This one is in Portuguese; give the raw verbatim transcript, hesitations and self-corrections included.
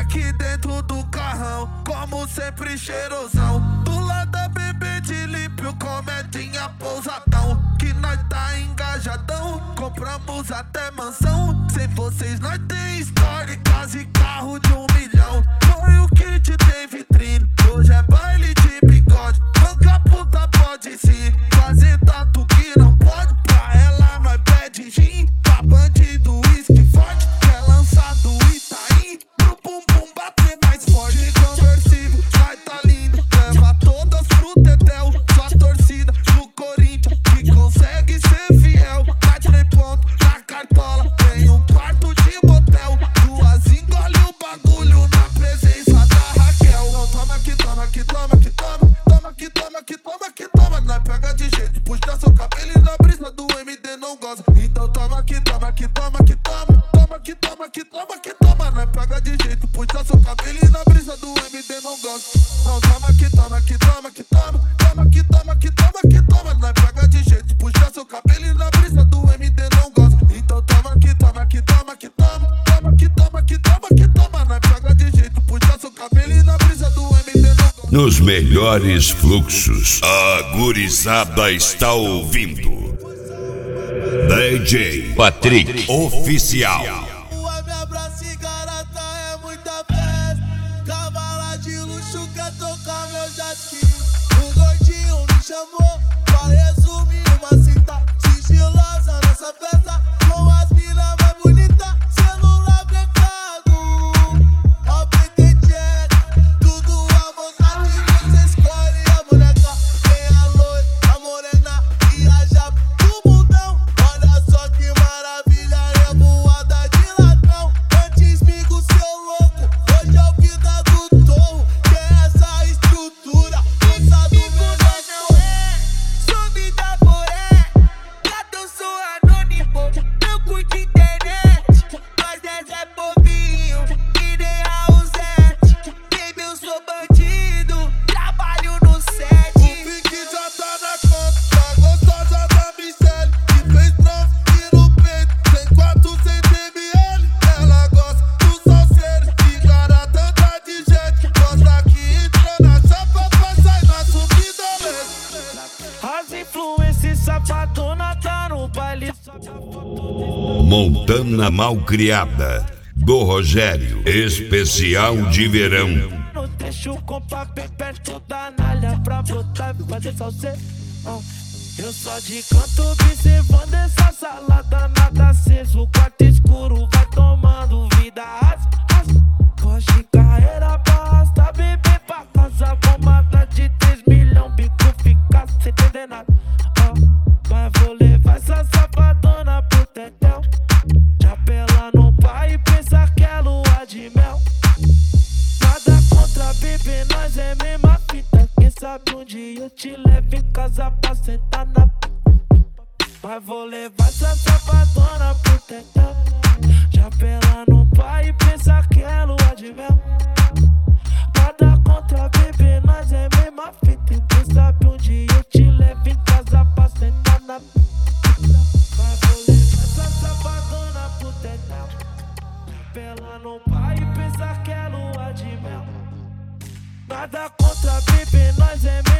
aqui dentro do carrão, como sempre cheirosão. Do lado da bebê de límpio, comedinha pousadão. Que nós tá engajadão, compramos até mansão. Sem vocês nós tem história, casa e carro de um milhão. Foi o kit, tem vitrine, hoje é baile de bigode. Banca puta pode sim, fazer tatu que não pode. Pra ela nós pede gin, pra bandido uísque forte. Quer lançar do Itaim, pro bumbum bater mais forte. De conversível, nós tá lindo, leva todas pro Tetel. Sua torcida no Corinthians, que consegue ser fiel. Nós três pontos na cartola, tem um quarto de motel. Duas engole o bagulho na presença da Raquel. Não, toma que toma, que toma, que toma. Toma que toma, que toma, que toma. Nós pega de jeito, puxa seu cabelo e na brisa do M D não goza. Então toma que toma, que toma, que toma. Toma que toma, que toma, que toma. Nós pega de jeito, puxa seu cabelo e na brisa do M D não goza. Não, toma que toma, que toma, que toma. Toma que toma, que toma, que toma. Nós pega de jeito, puxa seu cabelo e na brisa do M D não goza. Então toma que toma, que toma, que toma. Toma que toma, que toma, que toma. Nós pega de jeito, puxa seu cabelo e na brisa do M D não goza. Nos melhores fluxos, a gurizada está ouvindo D J Patrick Oficial. A minha praça e garata é muita festa. Cavala de luxo quer tocar meu jet ski. O gordinho me chamou pra resumir uma cinta sigilosa nessa festa. Com as minas mais bonitas, celular pecado. Ó, P T, tudo à vontade. Você escolhe a boneca. Tem a loira, a morena e a japa do mundão. Olha só que maravilha, revoada de ladrão. Antes migo seu louco, hoje é o vida do torro. Tem essa estrutura, não sabe o que nós não é. Subida poré, gato eu sou anônimo. Eu curto internet, mas é Zé Povinho e nem Raulzete. Baby, eu sou bandido, trabalho no set. O pique já tá na conta, tá gostosa da Michelle. Que fez troço no peito, tem quatrocentos mililitros. Ela gosta do salseiro, que garota anda de jet. Gosta que entrou na chapa pra sair na subida lenta. As influências safadona tá no baile. Montana Malcriada, do Rogério, especial de verão. Não deixa o compa bem perto da nalha pra botar e fazer salseiro. Eu só de canto observando essa salada nada aceso. O quarto escuro vai tomando vida. Foge carreira pra arrastar, bebê pra casa. Bomada de três milhão, bico fica sem entender nada. Mas vou levar essa safadona pro tetel. Chapela no pai e pensa que é lua de mel. Nada contra bebê, nós é mesma fita. Quem sabe um dia eu te levo em casa pra sentar na p***. Mas vou levar essa safadona pro tetel. Chapela no pai e pensa que é lua de mel. Nada contra bebê, nós é mesma fita. Quem sabe um dia eu te levo em casa pra sentar na p***. Mas vou levar essa safadona pro tetel. Chapela no pai e pensa que é lua de mel. Nada contra bebê, nós é mesma